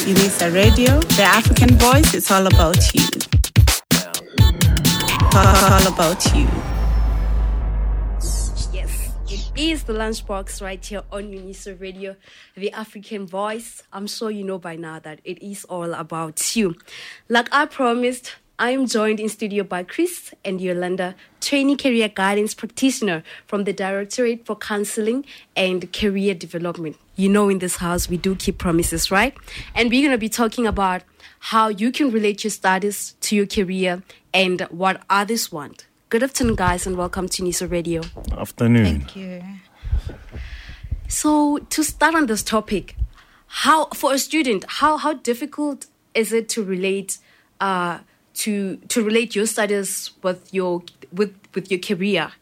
Unisa Radio, the African voice. It's all about you. All about you. Yes, it is the Lunchbox right here on Unisa Radio, the African voice. I'm sure you know by now that it is all about you. Like I promised, I am joined in studio by Chris and Yolanda, trainee career guidance practitioner from the Directorate for Counseling and Career Development. You know, in this house, we do keep promises, right? And we're going to be talking about how you can relate your studies to your career and what others want. Good afternoon, guys, and welcome to Unisa Radio. Afternoon. Thank you. So, to start on this topic, for a student, how difficult is it to relate to relate your studies with your career?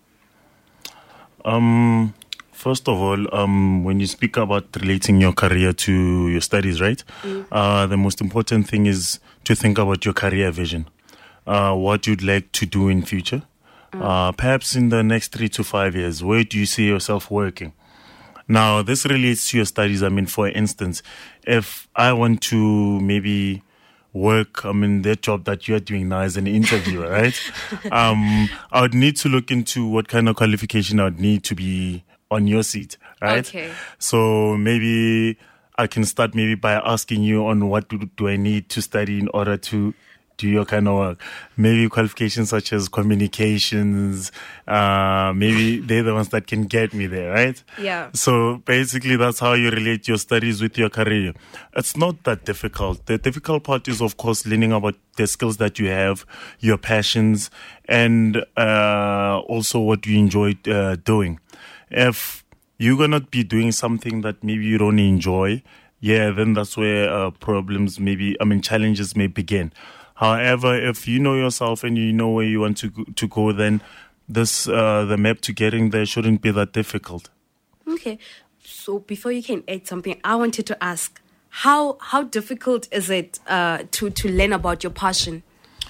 First of all, when you speak about relating your career to your studies, right? The most important thing is to think about your career vision. What you'd like to do in future. Perhaps in the next 3 to 5 years, where do you see yourself working? Now, this relates to your studies. I mean, for instance, if I want to maybe work, that job that you're doing now as an interviewer, right? I would need to look into what kind of qualification I would need to be on your seat, right? Okay. So maybe I can start maybe by asking you on what do I need to study in order to do your kind of work. Maybe qualifications such as communications, maybe they're the ones that can get me there, right? Yeah. So basically that's how you relate your studies with your career. It's not that difficult. The difficult part is, of course, learning about the skills that you have, your passions, and also what you enjoy doing. If you're going to be doing something that maybe you don't enjoy, then that's where challenges may begin. However, if you know yourself and you know where you want to go, then the map to getting there shouldn't be that difficult. Okay. So before you can add something, I wanted to ask, how difficult is it to learn about your passion?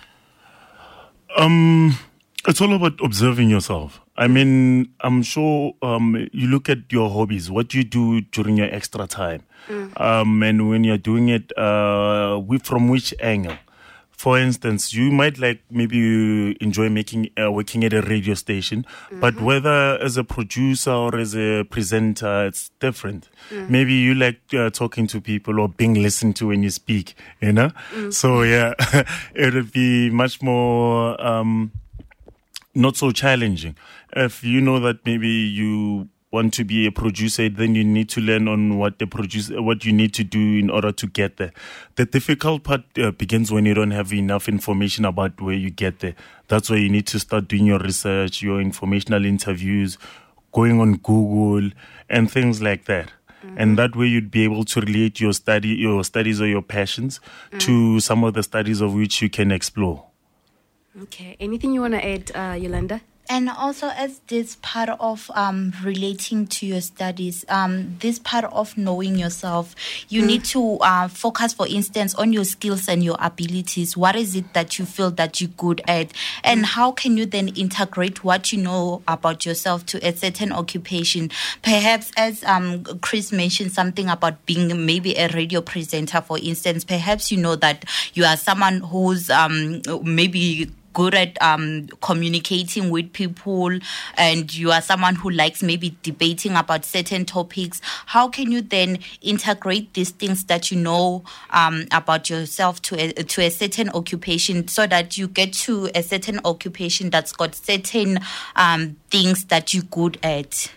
It's all about observing yourself. I mean, I'm sure you look at your hobbies, what you do during your extra time. And when you're doing it, from which angle? For instance, you might maybe you enjoy working at a radio station, but whether as a producer or as a presenter, it's different. Maybe you like talking to people or being listened to when you speak, you know? So, it would be much more not so challenging. If you know that maybe you want to be a producer, then you need to learn on what you need to do in order to get there. The difficult part begins when you don't have enough information about where you get there. That's where you need to start doing your research, your informational interviews, going on Google and things like that. And that way you'd be able to relate your studies or your passions to some of the studies of which you can explore. Okay. Anything you want to add, Yolanda? And also, as this part of relating to your studies, this part of knowing yourself, you need to focus, for instance, on your skills and your abilities. What is it that you feel that you're good at? And how can you then integrate what you know about yourself to a certain occupation? Perhaps, as Chris mentioned something about being maybe a radio presenter, for instance, perhaps you know that you are someone who's maybe good at communicating with people, and you are someone who likes maybe debating about certain topics. How can you then integrate these things that you know about yourself to a certain occupation, so that you get to a certain occupation that's got certain things that you're good at?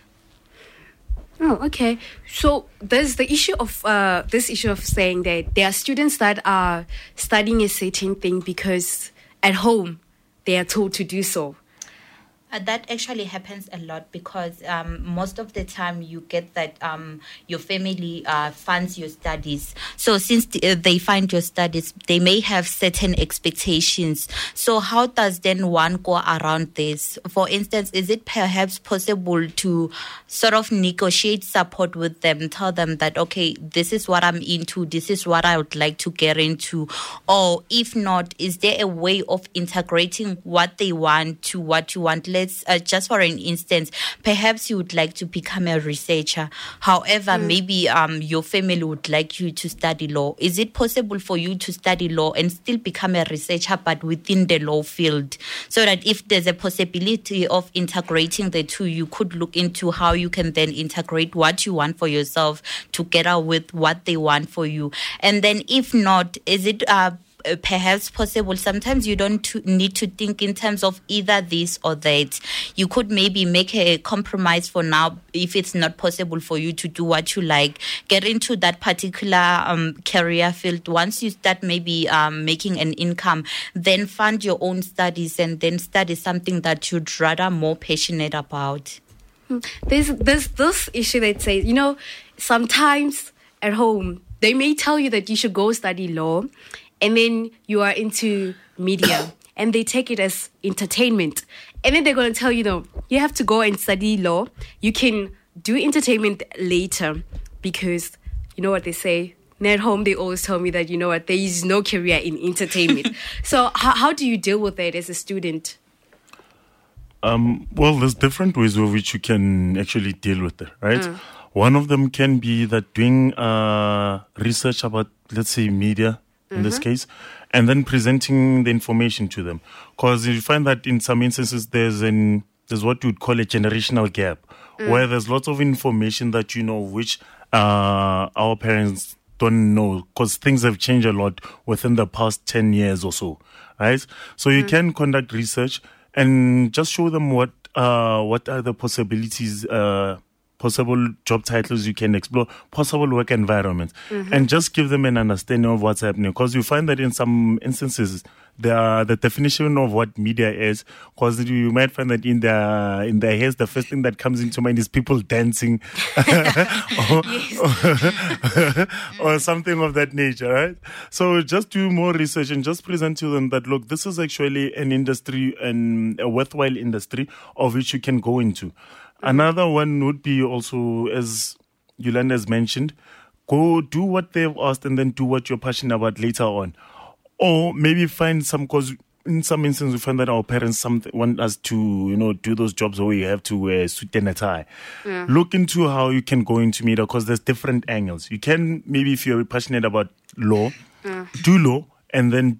Oh, okay. So there's the issue of saying that there are students that are studying a certain thing because at home they are told to do so. That actually happens a lot, because most of the time you get that your family funds your studies. So since they fund your studies, they may have certain expectations. So how does then one go around this? For instance, is it perhaps possible to sort of negotiate support with them, tell them that, okay, this is what I'm into, this is what I would like to get into? Or if not, is there a way of integrating what they want to what you want? let's just for an instance, perhaps you would like to become a researcher. However, maybe your family would like you to study law. Is it possible for you to study law and still become a researcher, but within the law field? So that if there's a possibility of integrating the two, you could look into how you can then integrate what you want for yourself together with what they want for you. And then if not, is it perhaps possible? Sometimes you don't need to think in terms of either this or that. You could maybe make a compromise for now if it's not possible for you to do what you like. Get into that particular career field. Once you start maybe making an income, then fund your own studies and then study something that you'd rather more passionate about. There's this issue that says, sometimes at home, they may tell you that you should go study law, and then you are into media and they take it as entertainment. And then they're going to tell you, you have to go and study law. You can do entertainment later because, you know what they say? At home, they always tell me that, there is no career in entertainment. So how do you deal with that as a student? Well, there's different ways of which you can actually deal with it, right? One of them can be that doing research about, let's say, media, in this case, and then presenting the information to them. Because you find that in some instances there's what you would call a generational gap, where there's lots of information that which our parents don't know, because things have changed a lot within the past 10 years or so, right? So you can conduct research and just show them what are the possibilities, possible job titles you can explore, possible work environments, and just give them an understanding of what's happening. Because you find that in some instances, the definition of what media is, because you might find that in their heads, the first thing that comes into mind is people dancing or something of that nature, right? So just do more research and just present to them that, look, this is actually an industry and a worthwhile industry of which you can go into. Another one would be also, as Yolanda has mentioned, go do what they've asked and then do what you're passionate about later on. Or maybe find some, because in some instances we find that our parents want us to, do those jobs where you have to wear a suit and a tie. Look into how you can go into media, because there's different angles. You can, maybe if you're passionate about law, do law, and then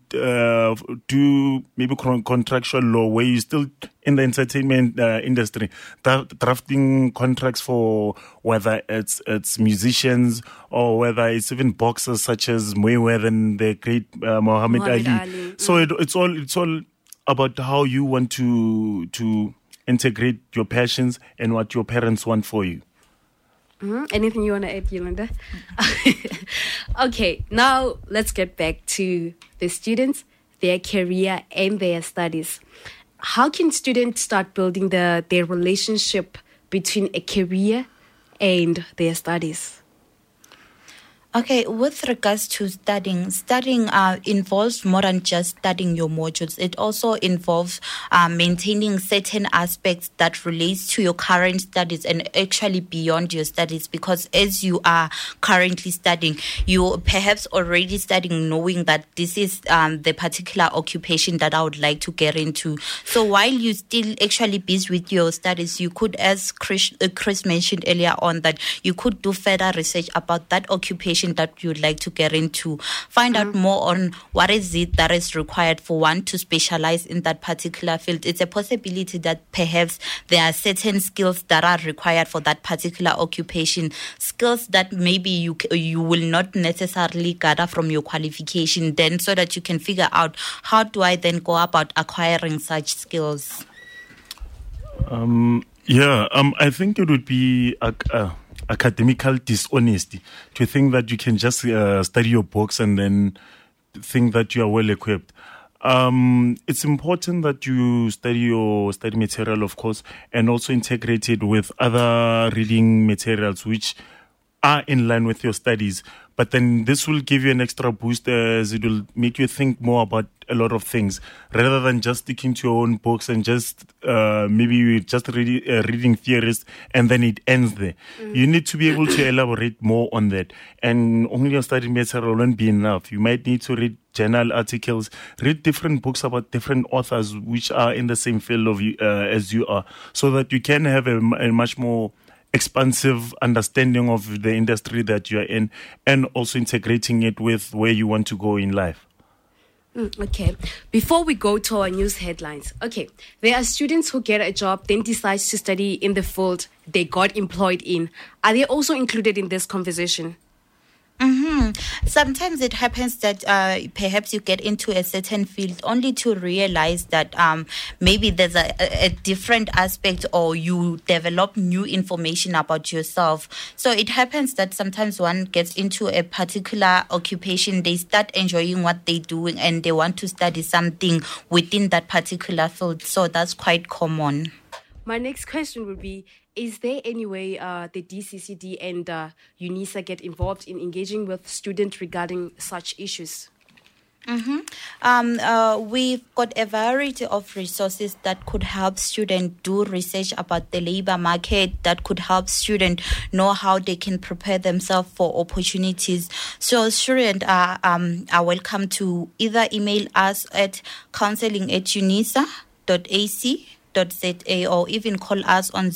do maybe contractual law where you're still in the entertainment industry, drafting contracts for whether it's musicians or whether it's even boxers such as Mayweather and the great Muhammad Ali. So it's all about how you want to integrate your passions and what your parents want for you. Anything you want to add, Yolanda? Okay, now let's get back to the students, their career and their studies. How can students start building their relationship between a career and their studies? Okay, with regards to studying involves more than just studying your modules. It also involves maintaining certain aspects that relates to your current studies and actually beyond your studies, because as you are currently studying, you perhaps already studying knowing that this is the particular occupation that I would like to get into. So while you still actually busy with your studies, you could, as Chris mentioned earlier on, that you could do further research about that occupation that you'd like to get into. Find out more on what is it that is required for one to specialize in that particular field. It's a possibility that perhaps there are certain skills that are required for that particular occupation, skills that maybe you will not necessarily gather from your qualification, then so that you can figure out how do I then go about acquiring such skills. I think it would be academical dishonesty to think that you can just study your books and then think that you are well equipped. It's important that you study your study material, of course, and also integrate it with other reading materials which are in line with your studies. But then this will give you an extra boost, as it will make you think more about a lot of things rather than just sticking to your own books and just maybe you're just reading theories and then it ends there. You need to be able to elaborate more on that, and only your study material won't be enough. You might need to read journal articles, read different books about different authors which are in the same field of you, as you are, so that you can have a much more expansive understanding of the industry that you're in, and also integrating it with where you want to go in life. Okay. Before we go to our news headlines, okay, there are students who get a job, then decide to study in the field they got employed in. Are they also included in this conversation? Sometimes it happens that perhaps you get into a certain field only to realize that maybe there's a different aspect, or you develop new information about yourself. So it happens that sometimes one gets into a particular occupation, they start enjoying what they're doing, and they want to study something within that particular field. So that's quite common. My next question would be, is there any way the DCCD and UNISA get involved in engaging with students regarding such issues? We've got a variety of resources that could help students do research about the labor market, that could help students know how they can prepare themselves for opportunities. So students are welcome to either email us at counseling@unisa.ac.za or even call us on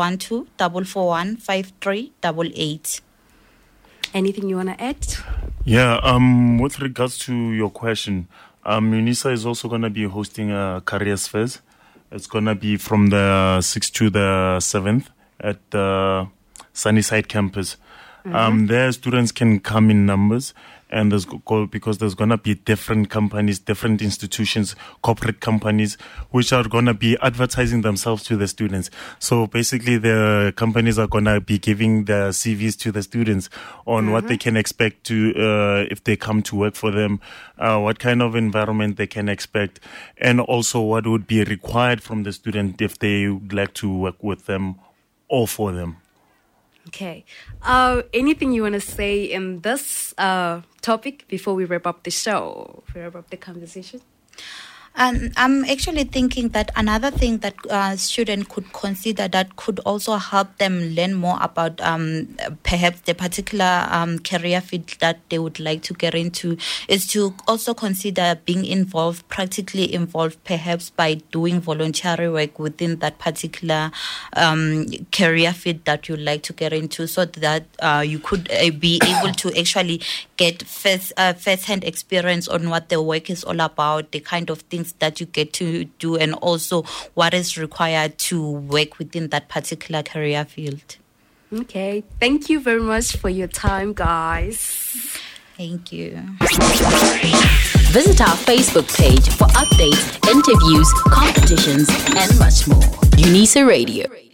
012-441-5388. Anything you want to add? Yeah, with regards to your question, UNISA is also going to be hosting a careers fairs. It's going to be from the 6th to the 7th at the Sunnyside campus. There students can come in numbers, and because there's going to be different companies, different institutions, corporate companies, which are going to be advertising themselves to the students. So basically the companies are going to be giving their CVs to the students on what they can expect to, if they come to work for them, what kind of environment they can expect, and also what would be required from the student if they would like to work with them or for them. Okay. Anything you want to say in this topic before we wrap up the show, wrap up the conversation? I'm actually thinking that another thing that students could consider that could also help them learn more about perhaps the particular career field that they would like to get into is to also consider being involved, practically involved, perhaps by doing voluntary work within that particular career field that you'd like to get into, so that you could be able to actually get first-hand experience on what the work is all about, the kind of things that you get to do, and also what is required to work within that particular career field. Okay. Thank you very much for your time, guys. Thank you. Visit our Facebook page for updates, interviews, competitions, and much more. UNISA Radio.